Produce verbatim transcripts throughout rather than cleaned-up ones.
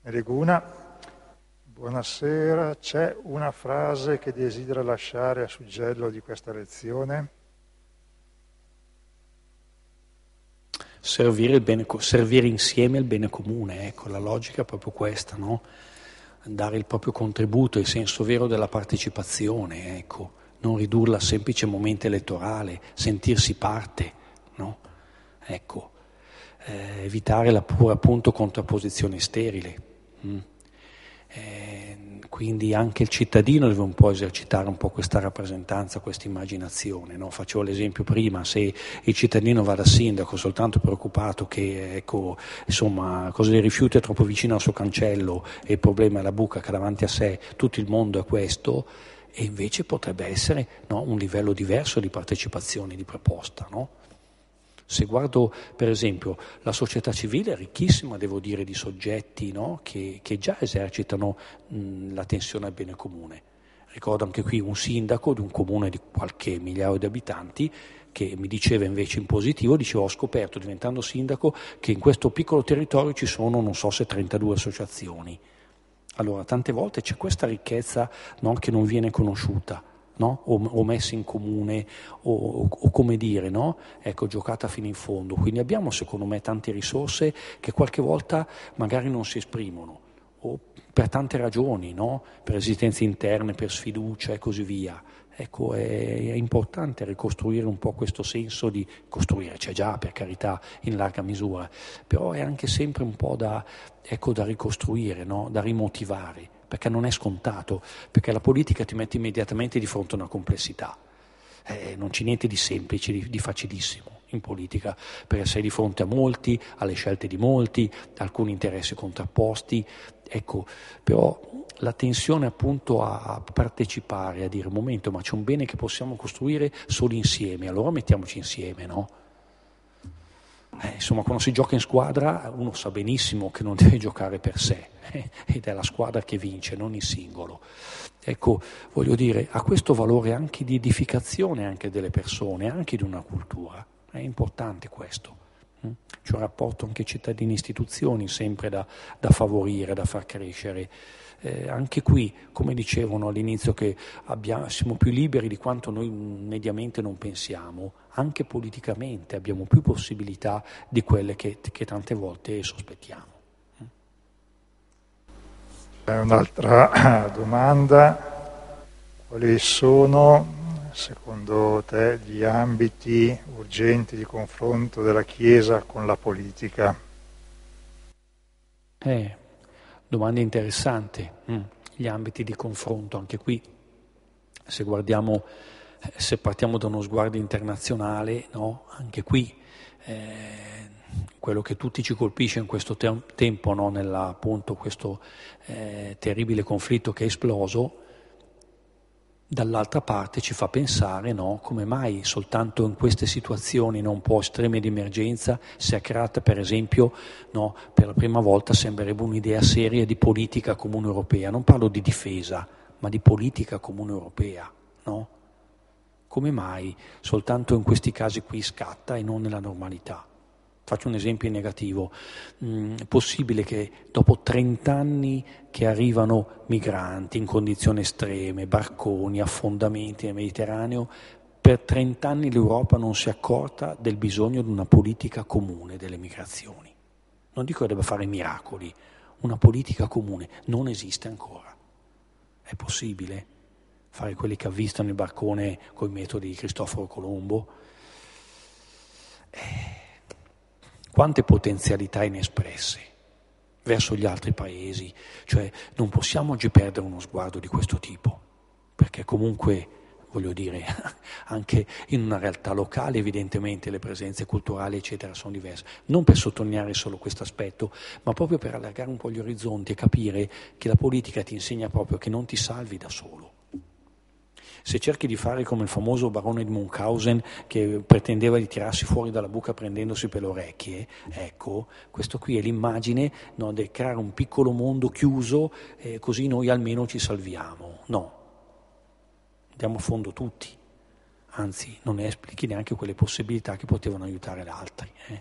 Meleguna, buonasera. C'è una frase che desidera lasciare a suggello di questa lezione? Servire, il bene, servire insieme il bene comune, ecco, la logica è proprio questa, no? Dare il proprio contributo, il senso vero della partecipazione, ecco, non ridurla a semplice momento elettorale, sentirsi parte, no? Ecco, eh, evitare la pura appunto contrapposizione sterile. Mm. Eh, quindi anche il cittadino deve un po' esercitare un po' questa rappresentanza, questa immaginazione, no? Facevo l'esempio prima, se il cittadino va da sindaco soltanto preoccupato che ecco, insomma, cosa dei rifiuti è troppo vicino al suo cancello e il problema è la buca che ha davanti a sé, tutto il mondo è questo, e invece potrebbe essere, no, un livello diverso di partecipazione, di proposta, no? Se guardo per esempio la società civile è ricchissima, devo dire, di soggetti, no? che, che già esercitano mh, l'attenzione al bene comune. Ricordo anche qui un sindaco di un comune di qualche migliaio di abitanti che mi diceva invece in positivo, diceva: ho scoperto diventando sindaco che in questo piccolo territorio ci sono non so se trentadue associazioni. Allora tante volte c'è questa ricchezza, no, che non viene conosciuta, no? o, o messa in comune o, o, o come dire, no? Ecco, giocata fino in fondo. Quindi abbiamo secondo me tante risorse che qualche volta magari non si esprimono o per tante ragioni, no? Per esigenze interne, per sfiducia e così via. Ecco, è, è importante ricostruire un po' questo senso di costruire, c'è già per carità in larga misura, però è anche sempre un po' da, ecco, da ricostruire, no? Da rimotivare, perché non è scontato, perché la politica ti mette immediatamente di fronte a una complessità. Eh, non c'è niente di semplice, di, di facilissimo in politica, perché sei di fronte a molti, alle scelte di molti, alcuni interessi contrapposti, ecco, però la tensione appunto a partecipare, a dire un momento, ma c'è un bene che possiamo costruire solo insieme, allora mettiamoci insieme, no? Eh, insomma, quando si gioca in squadra uno sa benissimo che non deve giocare per sé, eh, ed è la squadra che vince, non il singolo. Ecco, voglio dire, ha questo valore anche di edificazione anche delle persone, anche di una cultura. È importante questo. C'è un rapporto anche cittadini-istituzioni sempre da, da favorire, da far crescere. Eh, anche qui, come dicevano all'inizio, che abbiamo, siamo più liberi di quanto noi mediamente non pensiamo, anche politicamente abbiamo più possibilità di quelle che, che tante volte sospettiamo. C'è un'altra domanda: quali sono secondo te gli ambiti urgenti di confronto della Chiesa con la politica? Eh, domanda interessante. Mm. Gli ambiti di confronto, anche qui, se guardiamo, se partiamo da uno sguardo internazionale, no? Anche qui eh, quello che tutti ci colpisce in questo te- tempo, no? Nella, appunto questo eh, terribile conflitto che è esploso, dall'altra parte ci fa pensare, no, come mai soltanto in queste situazioni, no, un po' estreme di emergenza si è creata, per esempio, no, per la prima volta sembrerebbe un'idea seria di politica comune europea. Non parlo di difesa, ma di politica comune europea, no? Come mai soltanto in questi casi qui scatta e non nella normalità? Faccio un esempio in negativo. Mm, è possibile che dopo trent'anni che arrivano migranti in condizioni estreme, barconi, affondamenti nel Mediterraneo, per trent'anni l'Europa non si è accorta del bisogno di una politica comune delle migrazioni? Non dico che debba fare miracoli, una politica comune non esiste ancora. È possibile fare quelli che avvistano il barcone con i metodi di Cristoforo Colombo? Eh, Quante potenzialità inespresse verso gli altri paesi, cioè non possiamo oggi perdere uno sguardo di questo tipo, perché comunque, voglio dire, anche in una realtà locale evidentemente le presenze culturali eccetera sono diverse, non per sottolineare solo questo aspetto, ma proprio per allargare un po' gli orizzonti e capire che la politica ti insegna proprio che non ti salvi da solo. Se cerchi di fare come il famoso barone di Munchausen che pretendeva di tirarsi fuori dalla buca prendendosi per le orecchie, ecco, questo qui è l'immagine, no, di creare un piccolo mondo chiuso, eh, così noi almeno ci salviamo. No, andiamo a fondo tutti, anzi non ne esplichi neanche quelle possibilità che potevano aiutare gli altri. Eh.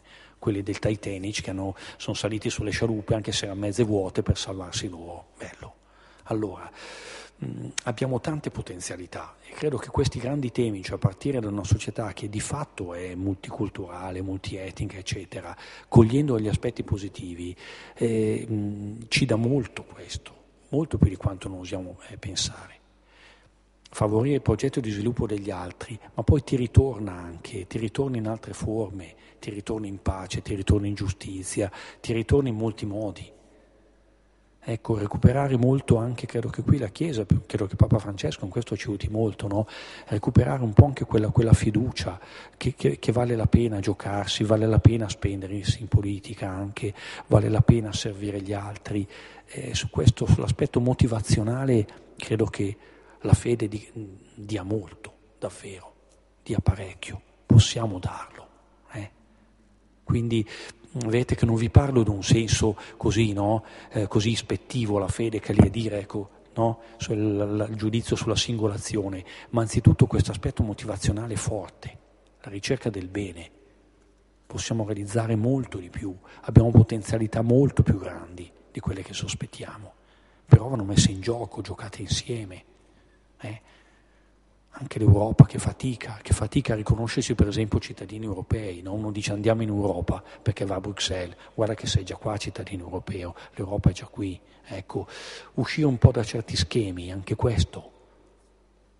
quelli del Titanic che hanno, sono saliti sulle scialuppe anche se erano mezze vuote per salvarsi loro. Bello. Allora, mh, abbiamo tante potenzialità e credo che questi grandi temi, cioè a partire da una società che di fatto è multiculturale, multietnica, eccetera, cogliendo gli aspetti positivi, eh, mh, ci dà molto questo, molto più di quanto non osiamo eh, pensare. Favorire il progetto di sviluppo degli altri, ma poi ti ritorna anche, ti ritorna in altre forme, ti ritorna in pace, ti ritorna in giustizia, ti ritorna in molti modi. Ecco, recuperare molto anche, credo che qui la Chiesa, credo che Papa Francesco in questo ci aiuti molto, no? Recuperare un po' anche quella, quella fiducia che, che, che vale la pena giocarsi, vale la pena spendersi in politica anche, vale la pena servire gli altri. Eh, su questo, sull'aspetto motivazionale, credo che la fede di, dia molto, davvero, dia parecchio, possiamo darlo. Eh? Quindi vedete che non vi parlo di un senso così, no? eh, così ispettivo la fede, che lì è dire, ecco, no? Sul, il giudizio sulla singola azione, ma anzitutto questo aspetto motivazionale forte, la ricerca del bene. Possiamo realizzare molto di più, abbiamo potenzialità molto più grandi di quelle che sospettiamo, però vanno messe in gioco, giocate insieme. Eh? Anche l'Europa che fatica, che fatica a riconoscersi per esempio cittadini europei, no? Uno dice andiamo in Europa perché va a Bruxelles, guarda che sei già qua cittadino europeo, l'Europa è già qui, ecco, uscire un po' da certi schemi, anche questo